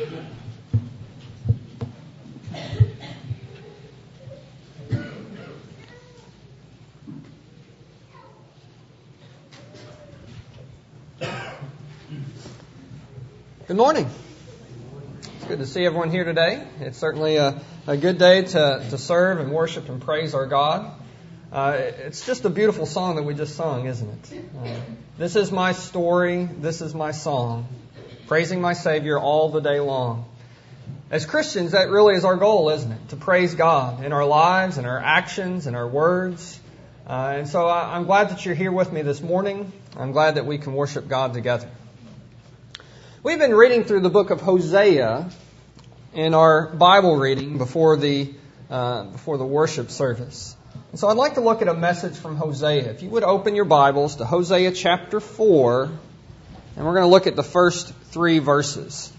Good morning. It's good to see everyone here today. It's certainly a good day to serve and worship and praise our God. It's just a beautiful song that we just sung, isn't it? This is my story, this is my song, praising my Savior all the day long. As Christians, that really is our goal, isn't it? To praise God in our lives, in our actions, in our words. And so I'm glad that you're here with me this morning. I'm glad that we can worship God together. We've been reading through the book of Hosea in our Bible reading before the worship service. And so I'd like to look at a message from Hosea. If you would open your Bibles to Hosea chapter 4, and we're going to look at the first 3 verses.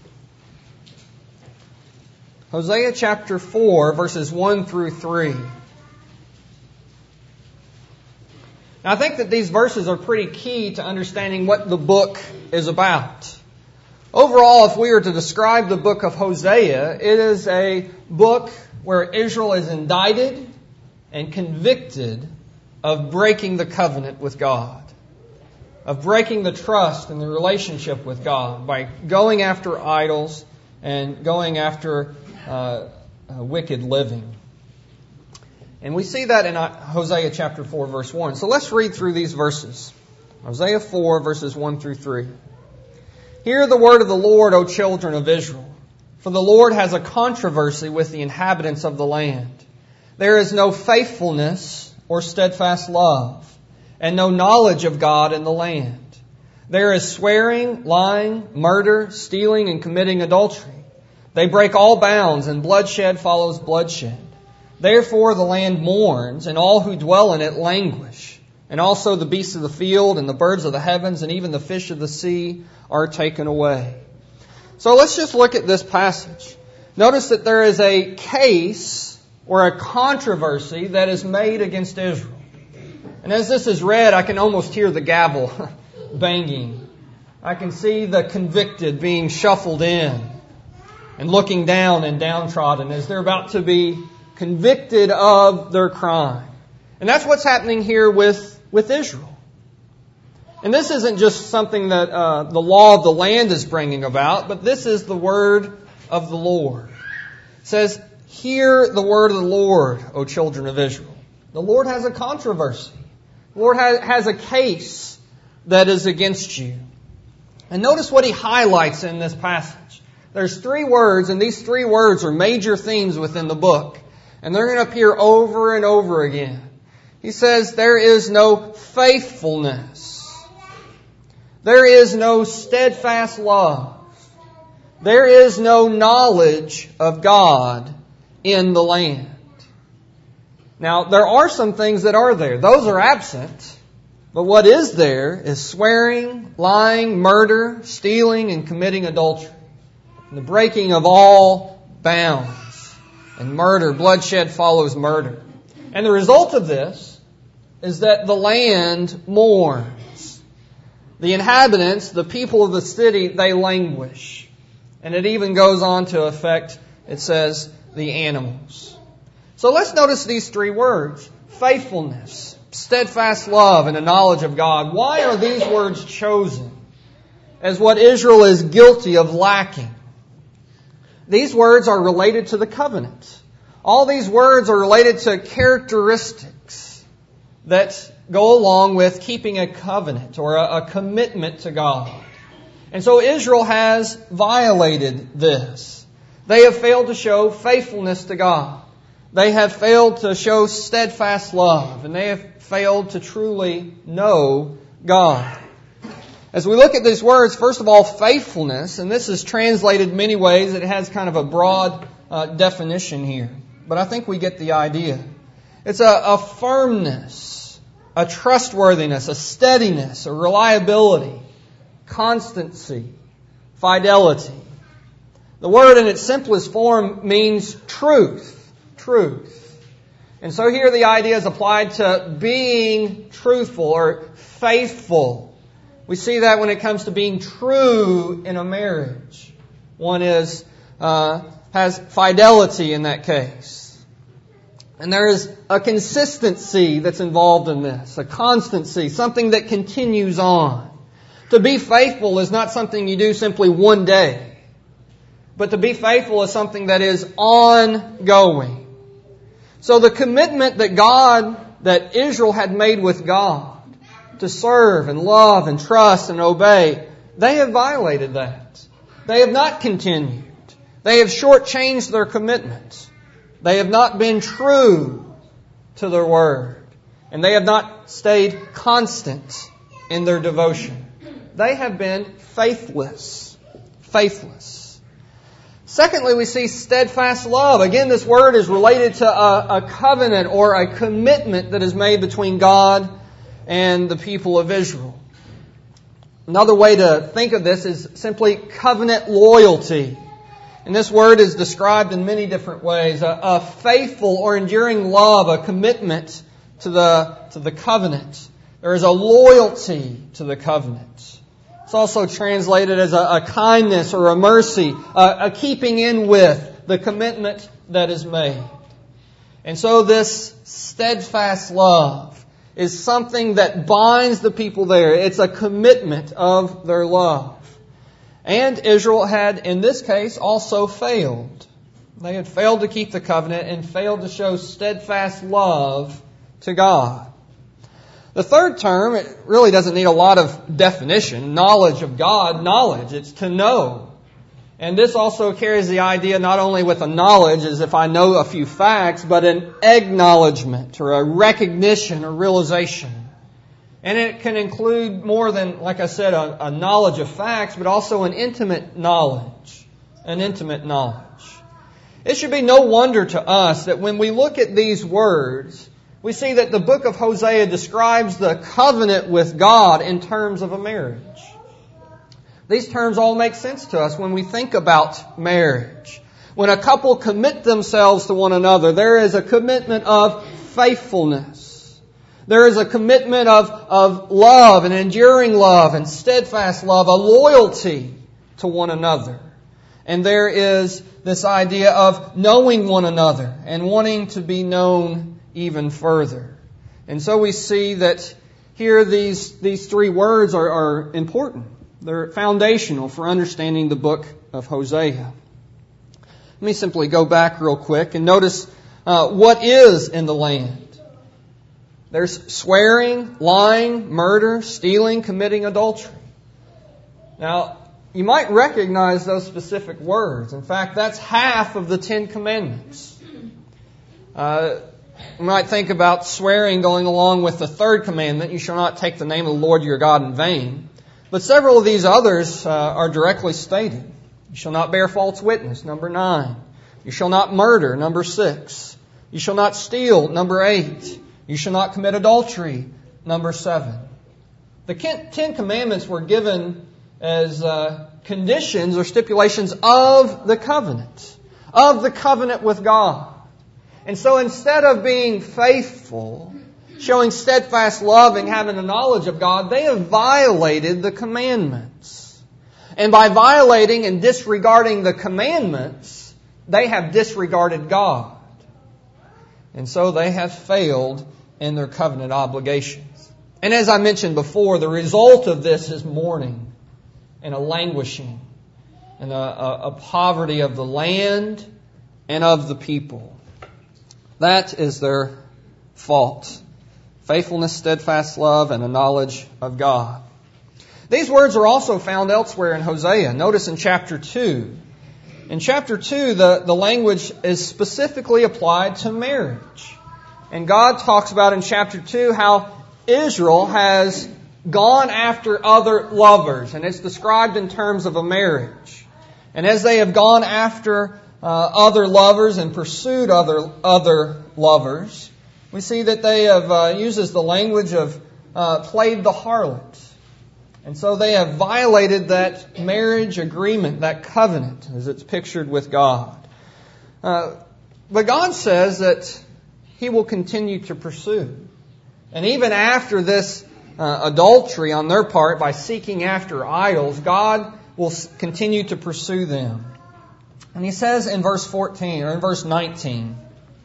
Hosea chapter 4, verses 1 through 3. Now, I think that these verses are pretty key to understanding what the book is about. Overall, if we were to describe the book of Hosea, it is a book where Israel is indicted and convicted of breaking the covenant with God, of breaking the trust and the relationship with God by going after idols and going after wicked living. And we see that in Hosea chapter 4, verse 1. So let's read through these verses. Hosea 4, verses 1 through 3. Hear the word of the Lord, O children of Israel. For the Lord has a controversy with the inhabitants of the land. There is no faithfulness or steadfast love, and no knowledge of God in the land. There is swearing, lying, murder, stealing, and committing adultery. They break all bounds, and bloodshed follows bloodshed. Therefore the land mourns, and all who dwell in it languish. And also the beasts of the field, and the birds of the heavens, and even the fish of the sea are taken away. So let's just look at this passage. Notice that there is a case or a controversy that is made against Israel. And as this is read, I can almost hear the gavel banging. I can see the convicted being shuffled in and looking down and downtrodden as they're about to be convicted of their crime. And that's what's happening here with Israel. And this isn't just something that the law of the land is bringing about, but this is the word of the Lord. It says, hear the word of the Lord, O children of Israel. The Lord has a controversy. The Lord has a case that is against you. And notice what He highlights in this passage. There's 3 words, and these 3 words are major themes within the book. And they're going to appear over and over again. He says, there is no faithfulness. There is no steadfast love. There is no knowledge of God in the land. Now, there are some things that are there. Those are absent. But what is there is swearing, lying, murder, stealing, and committing adultery. And the breaking of all bounds. And murder, bloodshed follows murder. And the result of this is that the land mourns. The inhabitants, the people of the city, they languish. And it even goes on to affect, it says, the animals. So let's notice these 3 words. Faithfulness, steadfast love, and a knowledge of God. Why are these words chosen as what Israel is guilty of lacking? These words are related to the covenant. All these words are related to characteristics that go along with keeping a covenant or a commitment to God. And so Israel has violated this. They have failed to show faithfulness to God. They have failed to show steadfast love. And they have failed to truly know God. As we look at these words, first of all, faithfulness, and this is translated many ways. It has kind of a broad definition here. But I think we get the idea. It's a firmness, a trustworthiness, a steadiness, a reliability, constancy, fidelity. The word in its simplest form means truth. Truth. And so here the idea is applied to being truthful or faithful. We see that when it comes to being true in a marriage. One is has fidelity in that case. And there is a consistency that's involved in this, a constancy, something that continues on. To be faithful is not something you do simply one day, but to be faithful is something that is ongoing. So the commitment that Israel had made with God to serve and love and trust and obey, they have violated that. They have not continued. They have shortchanged their commitment. They have not been true to their word. And they have not stayed constant in their devotion. They have been faithless. Faithless. Secondly, we see steadfast love. Again, this word is related to a covenant or a commitment that is made between God and the people of Israel. Another way to think of this is simply covenant loyalty. And this word is described in many different ways. A faithful or enduring love, a commitment to the covenant. There is a loyalty to the covenant. It's also translated as a kindness or a mercy, a keeping in with the commitment that is made. And so this steadfast love is something that binds the people there. It's a commitment of their love. And Israel had, in this case, also failed. They had failed to keep the covenant and failed to show steadfast love to God. The third term, it really doesn't need a lot of definition. Knowledge of God, knowledge. It's to know. And this also carries the idea not only with a knowledge as if I know a few facts, but an acknowledgement or a recognition or realization. And it can include more than, like I said, a knowledge of facts, but also an intimate knowledge. An intimate knowledge. It should be no wonder to us that when we look at these words, we see that the book of Hosea describes the covenant with God in terms of a marriage. These terms all make sense to us when we think about marriage. When a couple commit themselves to one another, there is a commitment of faithfulness. There is a commitment of love and enduring love and steadfast love, a loyalty to one another. And there is this idea of knowing one another and wanting to be known even further. And so we see that here these three words are important. They're foundational for understanding the book of Hosea. Let me simply go back real quick and notice what is in the land. There's swearing, lying, murder, stealing, committing adultery. Now, you might recognize those specific words. In fact, that's half of the 10 Commandments. You might think about swearing going along with the third commandment, you shall not take the name of the Lord your God in vain. But several of these others are directly stated. You shall not bear false witness, number 9. You shall not murder, number 6. You shall not steal, number 8. You shall not commit adultery, number 7. The 10 Commandments were given as conditions or stipulations of the covenant with God. And so instead of being faithful, showing steadfast love and having a knowledge of God, they have violated the commandments. And by violating and disregarding the commandments, they have disregarded God. And so they have failed in their covenant obligations. And as I mentioned before, the result of this is mourning and a languishing and a poverty of the land and of the people. That is their fault. Faithfulness, steadfast love, and a knowledge of God. These words are also found elsewhere in Hosea. Notice in chapter 2. In chapter 2, the language is specifically applied to marriage. And God talks about in chapter 2 how Israel has gone after other lovers. And it's described in terms of a marriage. And as they have gone after other lovers and pursued other lovers, we see that they have uses the language of played the harlot. And so they have violated that marriage agreement, that covenant, as it's pictured with God. But God says that He will continue to pursue. And even after this adultery on their part, by seeking after idols, God will continue to pursue them. And he says in verse 14, or in verse 19,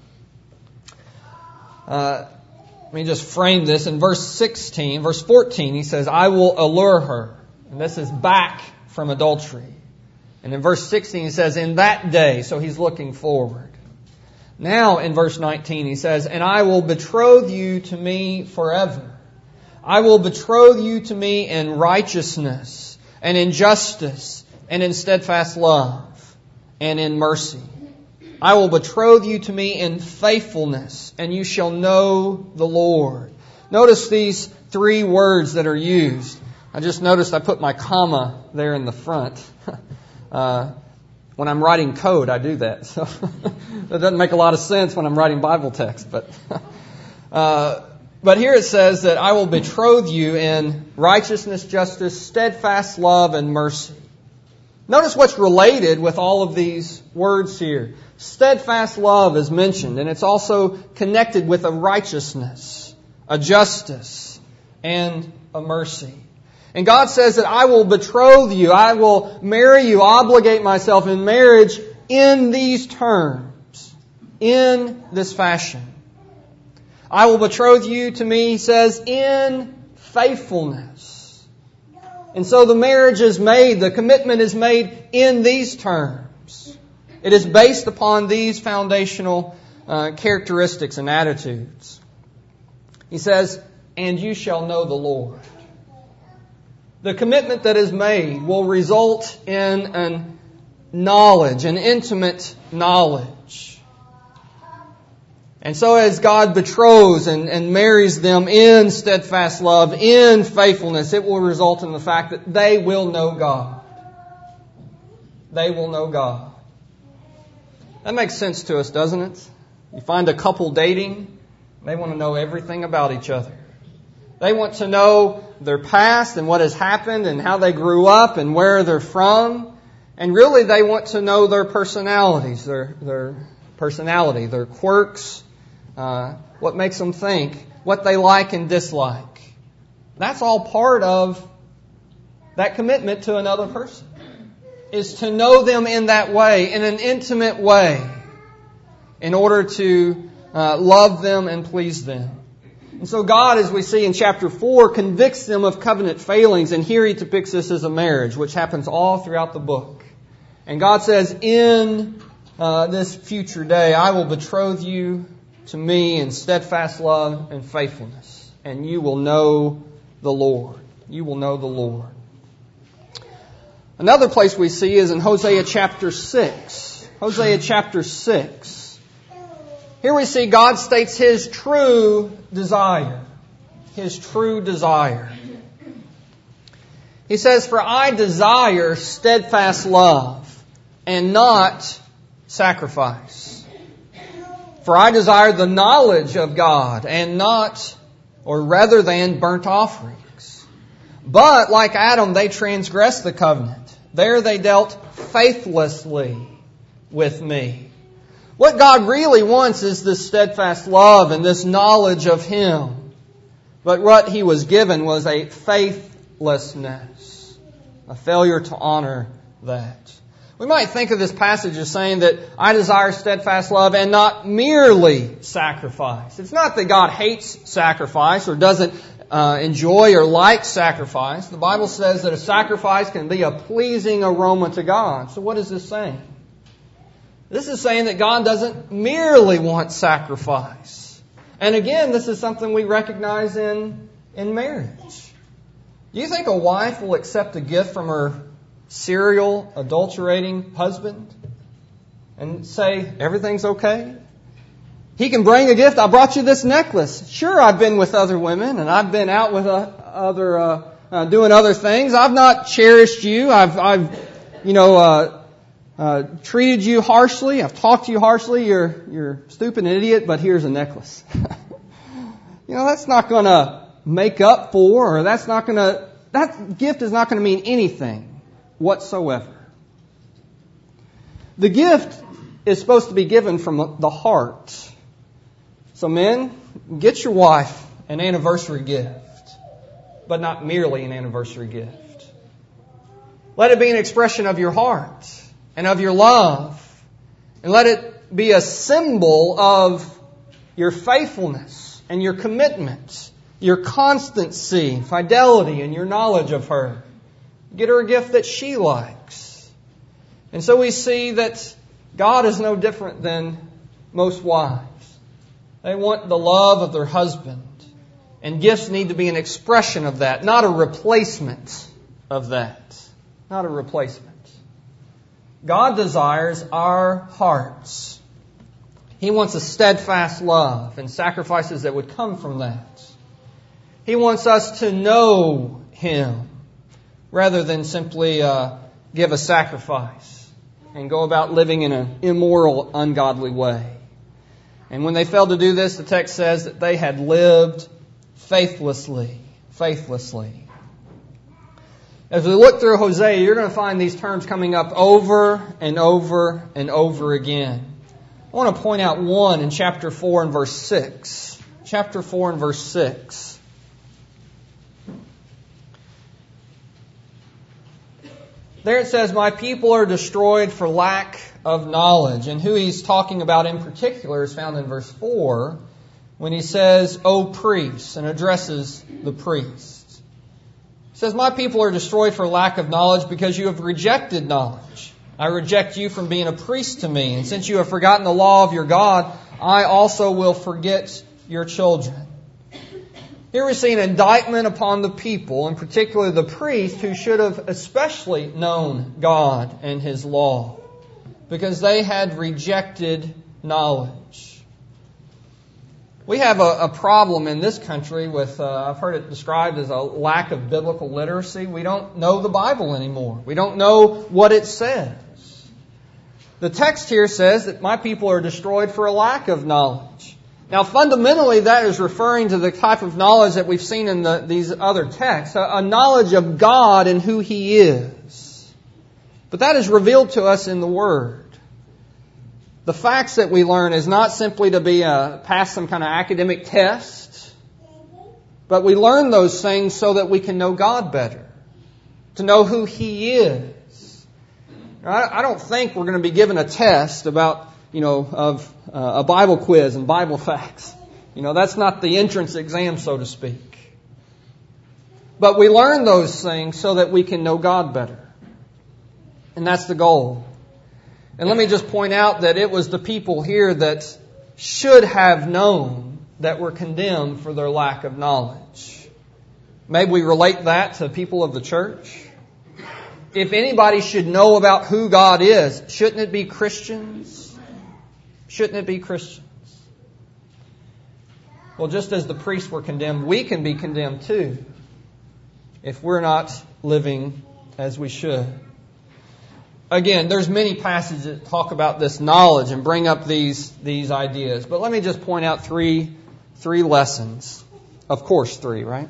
let me just frame this. In verse 14, he says, I will allure her. And this is back from adultery. And in verse 16, he says, in that day. So he's looking forward. Now in verse 19, he says, and I will betroth you to me forever. I will betroth you to me in righteousness and in justice and in steadfast love and in mercy. I will betroth you to me in faithfulness, and you shall know the Lord. Notice these three words that are used. I just noticed I put my comma there in the front. When I'm writing code, I do that. So that doesn't make a lot of sense when I'm writing Bible text. But here it says that I will betroth you in righteousness, justice, steadfast love, and mercy. Notice what's related with all of these words here. Steadfast love is mentioned, and it's also connected with a righteousness, a justice, and a mercy. And God says that I will betroth you, I will marry you, obligate myself in marriage in these terms, in this fashion. I will betroth you to me, he says, in faithfulness. And so the marriage is made, the commitment is made in these terms. It is based upon these foundational characteristics and attitudes. He says, and you shall know the Lord. The commitment that is made will result in an knowledge, an intimate knowledge. And so as God betroths and marries them in steadfast love, in faithfulness, it will result in the fact that they will know God. They will know God. That makes sense to us, doesn't it? You find a couple dating, they want to know everything about each other. They want to know their past and what has happened and how they grew up and where they're from. And really they want to know their personalities, their personality, their quirks, what makes them think, what they like and dislike. That's all part of that commitment to another person, is to know them in that way, in an intimate way, in order to love them and please them. And so God, as we see in chapter 4, convicts them of covenant failings, and here He depicts this as a marriage, which happens all throughout the book. And God says, in this future day, I will betroth you to me in steadfast love and faithfulness, and you will know the Lord. You will know the Lord. Another place we see is in Hosea chapter 6. Hosea chapter 6. Here we see God states His true desire. His true desire. He says, for I desire steadfast love and not sacrifice. For I desire the knowledge of God and not, or rather than, burnt offerings. But like Adam, they transgressed the covenant. There they dealt faithlessly with me. What God really wants is this steadfast love and this knowledge of Him. But what He was given was a faithlessness, a failure to honor that. We might think of this passage as saying that I desire steadfast love and not merely sacrifice. It's not that God hates sacrifice or doesn't enjoy or like sacrifice. The Bible says that a sacrifice can be a pleasing aroma to God. So what is this saying? This is saying that God doesn't merely want sacrifice. And again, this is something we recognize in marriage. Do you think a wife will accept a gift from her serial adulterating husband and say, everything's okay? He can bring a gift. I brought you this necklace. Sure, I've been with other women and I've been out with doing other things. I've not cherished you. I've treated you harshly. I've talked to you harshly. You're stupid and idiot, but here's a necklace. That's not going to make up for, or that gift is not going to mean anything whatsoever. The gift is supposed to be given from the heart. So men, get your wife an anniversary gift, but not merely an anniversary gift. Let it be an expression of your heart and of your love. And let it be a symbol of your faithfulness and your commitment, your constancy, fidelity, and your knowledge of her. Get her a gift that she likes. And so we see that God is no different than most wives. They want the love of their husband. And gifts need to be an expression of that, not a replacement of that. Not a replacement. God desires our hearts. He wants a steadfast love and sacrifices that would come from that. He wants us to know Him rather than simply give a sacrifice and go about living in an immoral, ungodly way. And when they failed to do this, the text says that they had lived faithlessly. As we look through Hosea, you're going to find these terms coming up over and over and over again. I want to point out one in chapter 4 and verse 6. Chapter 4 and verse 6. There it says, "My people are destroyed for lack of knowledge." And who he's talking about in particular is found in verse 4 when he says, "O priests," and addresses the priests. He says, "My people are destroyed for lack of knowledge because you have rejected knowledge. I reject you from being a priest to me. And since you have forgotten the law of your God, I also will forget your children." Here we see an indictment upon the people, in particular the priests, who should have especially known God and His law, because they had rejected knowledge. We have a problem in this country with, I've heard it described as a lack of biblical literacy. We don't know the Bible anymore. We don't know what it says. The text here says that my people are destroyed for a lack of knowledge. Now, fundamentally, that is referring to the type of knowledge that we've seen in these other texts, a knowledge of God and who He is. But that is revealed to us in the Word. The facts that we learn is not simply to be pass some kind of academic test, but we learn those things so that we can know God better, to know who He is. I don't think we're going to be given a test about, of a Bible quiz and Bible facts. That's not the entrance exam, so to speak. But we learn those things so that we can know God better. And that's the goal. And let me just point out that it was the people here that should have known that were condemned for their lack of knowledge. Maybe we relate that to people of the church. If anybody should know about who God is, shouldn't it be Christians? Shouldn't it be Christians? Well, just as the priests were condemned, we can be condemned too if we're not living as we should. Again, there's many passages that talk about this knowledge and bring up these ideas. But let me just point out three lessons. Of course, 3, right?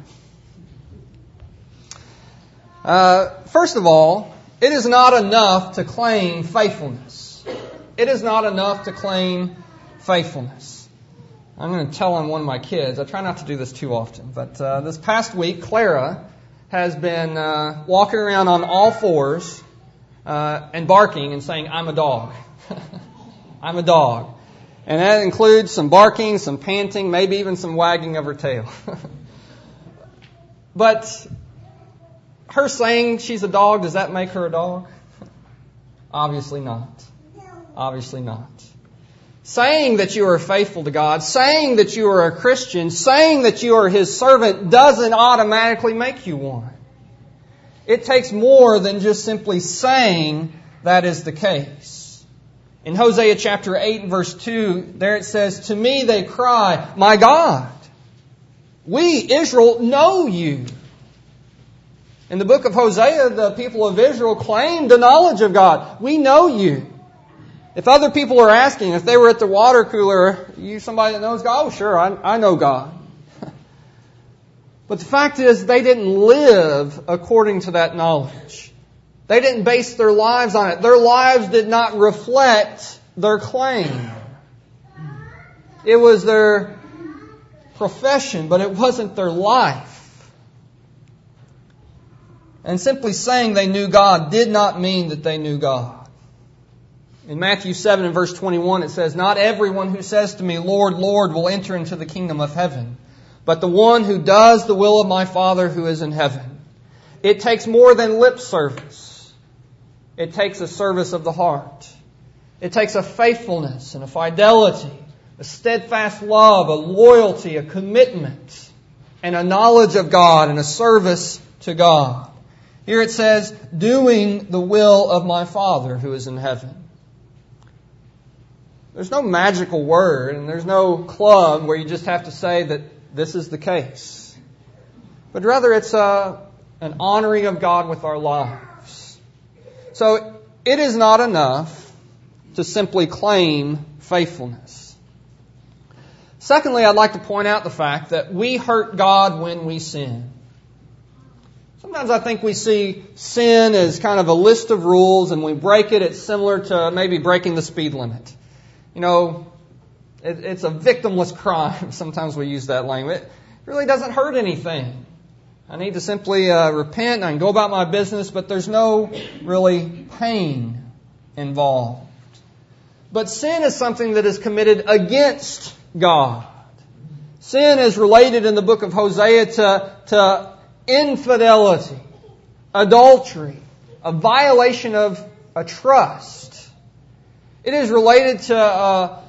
First of all, it is not enough to claim faithfulness. It is not enough to claim faithfulness. I'm going to tell on one of my kids. I try not to do this too often. But this past week, Clara has been walking around on all fours and barking and saying, "I'm a dog." I'm a dog. And that includes some barking, some panting, maybe even some wagging of her tail. But her saying she's a dog, does that make her a dog? Obviously not. Obviously not. Saying that you are faithful to God, saying that you are a Christian, saying that you are His servant doesn't automatically make you one. It takes more than just simply saying that is the case. In Hosea chapter 8 and verse 2, there it says, "To me they cry, 'My God, we, Israel, know you.'" In the book of Hosea, the people of Israel claimed the knowledge of God. "We know you." If other people are asking, if they were at the water cooler, "Are you somebody that knows God?" "Oh, sure, I know God." But the fact is, they didn't live according to that knowledge. They didn't base their lives on it. Their lives did not reflect their claim. It was their profession, but it wasn't their life. And simply saying they knew God did not mean that they knew God. In Matthew 7 and verse 21 it says, "Not everyone who says to me, 'Lord, Lord,' will enter into the kingdom of heaven, but the one who does the will of my Father who is in heaven." It takes more than lip service. It takes a service of the heart. It takes a faithfulness and a fidelity, a steadfast love, a loyalty, a commitment, and a knowledge of God and a service to God. Here it says, "doing the will of my Father who is in heaven." There's no magical word and there's no club where you just have to say that this is the case. But rather it's an honoring of God with our lives. So it is not enough to simply claim faithfulness. Secondly, I'd like to point out the fact that we hurt God when we sin. Sometimes I think we see sin as kind of a list of rules, and we break it. It's similar to maybe breaking the speed limit. You know, it's a victimless crime. Sometimes we use that language. It really doesn't hurt anything. I need to simply repent and I can go about my business, but there's no really pain involved. But sin is something that is committed against God. Sin is related in the book of Hosea to infidelity, adultery, a violation of a trust. It is related to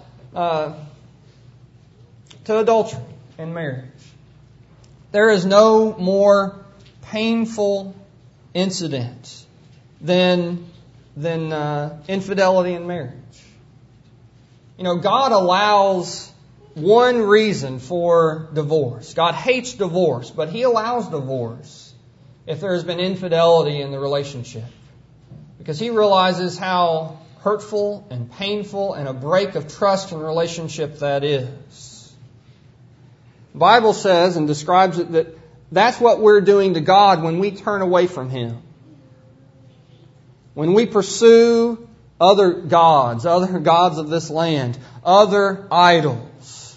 adultery in marriage. There is no more painful incident than infidelity in marriage. You know, God allows one reason for divorce. God hates divorce, but He allows divorce if there has been infidelity in the relationship. Because He realizes how hurtful and painful and a break of trust and relationship that is. The Bible says and describes it that that's what we're doing to God when we turn away from Him. When we pursue other gods of this land, other idols,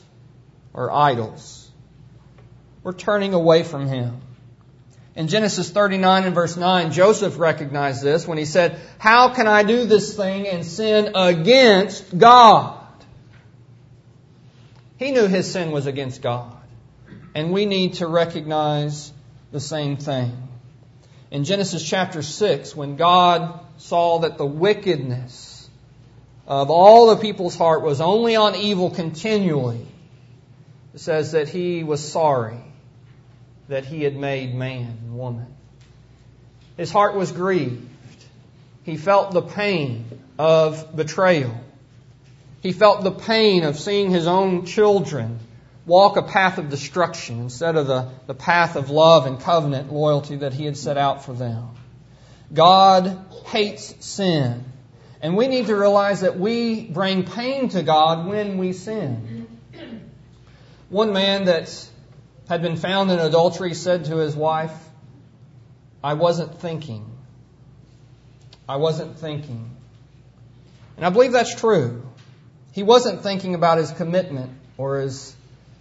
we're turning away from Him. In Genesis 39 and verse 9, Joseph recognized this when he said, "How can I do this thing and sin against God?" He knew his sin was against God. And we need to recognize the same thing. In Genesis chapter 6, when God saw that the wickedness of all the people's heart was only on evil continually, it says that He was sorry that He had made man and woman. His heart was grieved. He felt the pain of betrayal. He felt the pain of seeing his own children walk a path of destruction instead of the path of love and covenant loyalty that He had set out for them. God hates sin. And we need to realize that we bring pain to God when we sin. One man that had been found in adultery said to his wife, "I wasn't thinking. I wasn't thinking." And I believe that's true. He wasn't thinking about his commitment or his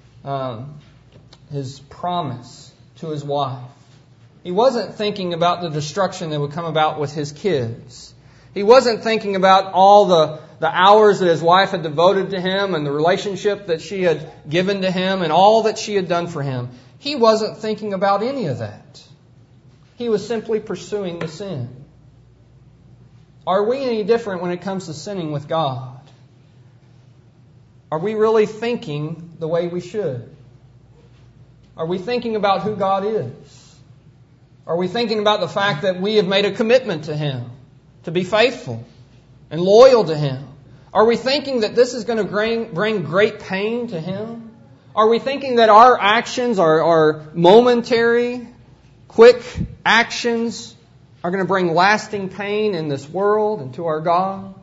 promise to his wife. He wasn't thinking about the destruction that would come about with his kids. He wasn't thinking about all the hours that his wife had devoted to him and the relationship that she had given to him and all that she had done for him. He wasn't thinking about any of that. He was simply pursuing the sin. Are we any different when it comes to sinning with God? Are we really thinking the way we should? Are we thinking about who God is? Are we thinking about the fact that we have made a commitment to Him to be faithful and loyal to Him? Are we thinking that this is going to bring great pain to Him? Are we thinking that our actions, our momentary, quick actions, are going to bring lasting pain in this world and to our God?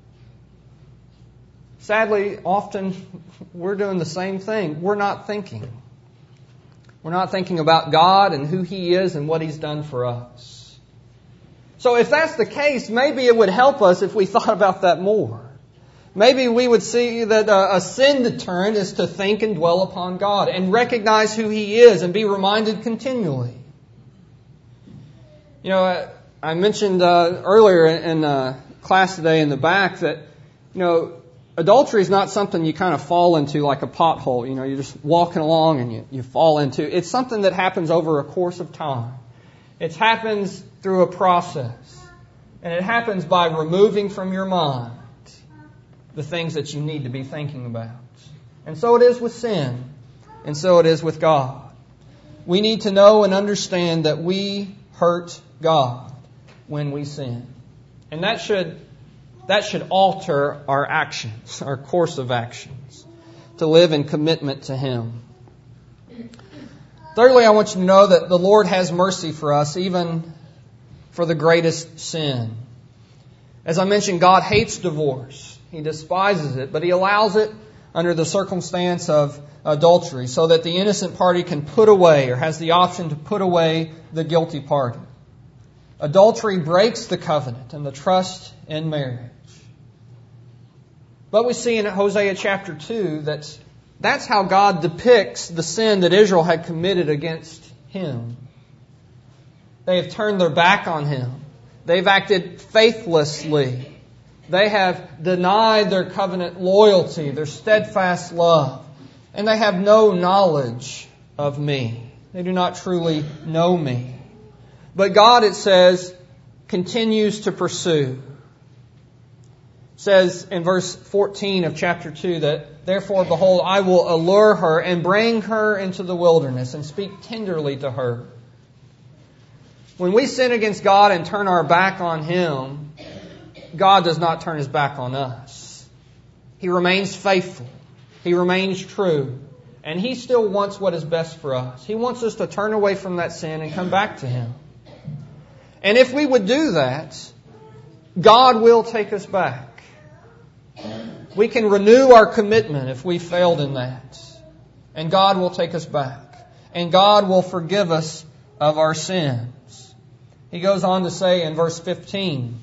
Sadly, often we're doing the same thing. We're not thinking. We're not thinking about God and who He is and what He's done for us. So if that's the case, maybe it would help us if we thought about that more. Maybe we would see that a sin deterrent is to think and dwell upon God and recognize who He is and be reminded continually. You know, I mentioned earlier in class today in the back that, adultery is not something you kind of fall into like a pothole. You're just walking along and you fall into. It's something that happens over a course of time. It happens through a process. And it happens by removing from your mind the things that you need to be thinking about. And so it is with sin. And so it is with God. We need to know and understand that we hurt God when we sin. And that should alter our actions, our course of actions, to live in commitment to Him. Thirdly, I want you to know that the Lord has mercy for us, even for the greatest sin. As I mentioned, God hates divorce. He despises it, but He allows it under the circumstance of adultery so that the innocent party can put away or has the option to put away the guilty party. Adultery breaks the covenant and the trust in marriage. But we see in Hosea chapter 2 that that's how God depicts the sin that Israel had committed against Him. They have turned their back on Him. They've acted faithlessly. They have denied their covenant loyalty, their steadfast love. And they have no knowledge of me. They do not truly know me. But God, it says, continues to pursue. It says in verse 14 of chapter 2 that, therefore, behold, I will allure her and bring her into the wilderness and speak tenderly to her. When we sin against God and turn our back on Him, God does not turn His back on us. He remains faithful. He remains true. And He still wants what is best for us. He wants us to turn away from that sin and come back to Him. And if we would do that, God will take us back. We can renew our commitment if we failed in that. And God will take us back. And God will forgive us of our sins. He goes on to say in verse 15,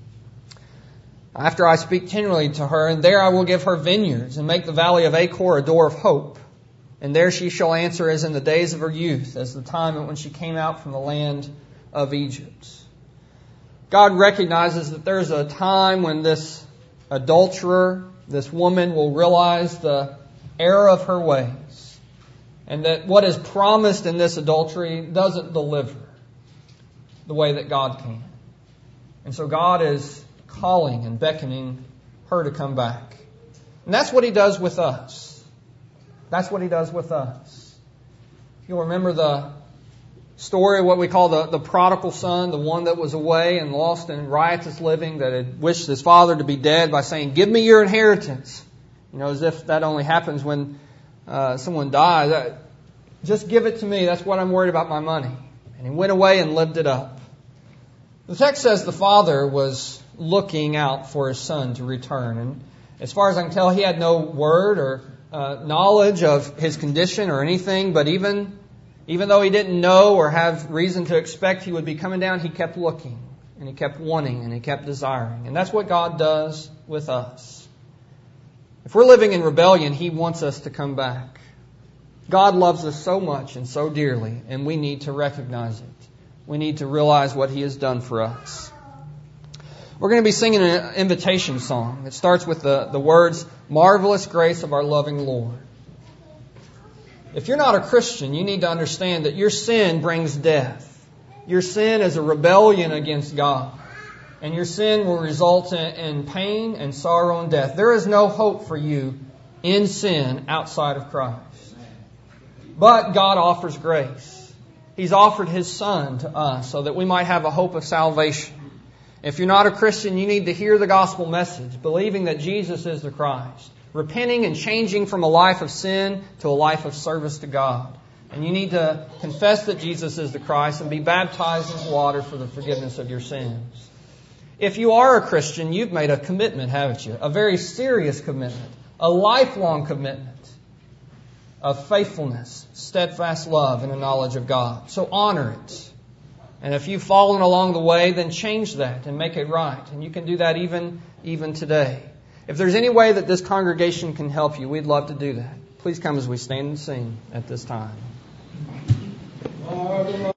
after I speak tenderly to her, and there I will give her vineyards, and make the valley of Achor a door of hope. And there she shall answer as in the days of her youth, as the time when she came out from the land of Egypt. God recognizes that there's a time when this adulterer, this woman, will realize the error of her ways. And that what is promised in this adultery doesn't deliver the way that God can. And so God is calling and beckoning her to come back. And that's what He does with us. That's what He does with us. You'll remember the story of what we call the prodigal son, the one that was away and lost in riotous living, that had wished his father to be dead by saying, give me your inheritance. As if that only happens when someone dies. Just give it to me. That's what I'm worried about, my money. And he went away and lived it up. The text says the father was looking out for his son to return. And as far as I can tell, he had no word or knowledge of his condition or anything. But even though he didn't know or have reason to expect he would be coming down, he kept looking. And he kept wanting and he kept desiring. And that's what God does with us. If we're living in rebellion, He wants us to come back. God loves us so much and so dearly, and we need to recognize it. We need to realize what He has done for us. We're going to be singing an invitation song. It starts with the words, marvelous grace of our loving Lord. If you're not a Christian, you need to understand that your sin brings death. Your sin is a rebellion against God. And your sin will result in pain and sorrow and death. There is no hope for you in sin outside of Christ. But God offers grace. He's offered His Son to us so that we might have a hope of salvation. If you're not a Christian, you need to hear the gospel message, believing that Jesus is the Christ, repenting and changing from a life of sin to a life of service to God. And you need to confess that Jesus is the Christ and be baptized in water for the forgiveness of your sins. If you are a Christian, you've made a commitment, haven't you? A very serious commitment, a lifelong commitment of faithfulness, steadfast love, and a knowledge of God. So honor it. And if you've fallen along the way, then change that and make it right. And you can do that even today. If there's any way that this congregation can help you, we'd love to do that. Please come as we stand and sing at this time.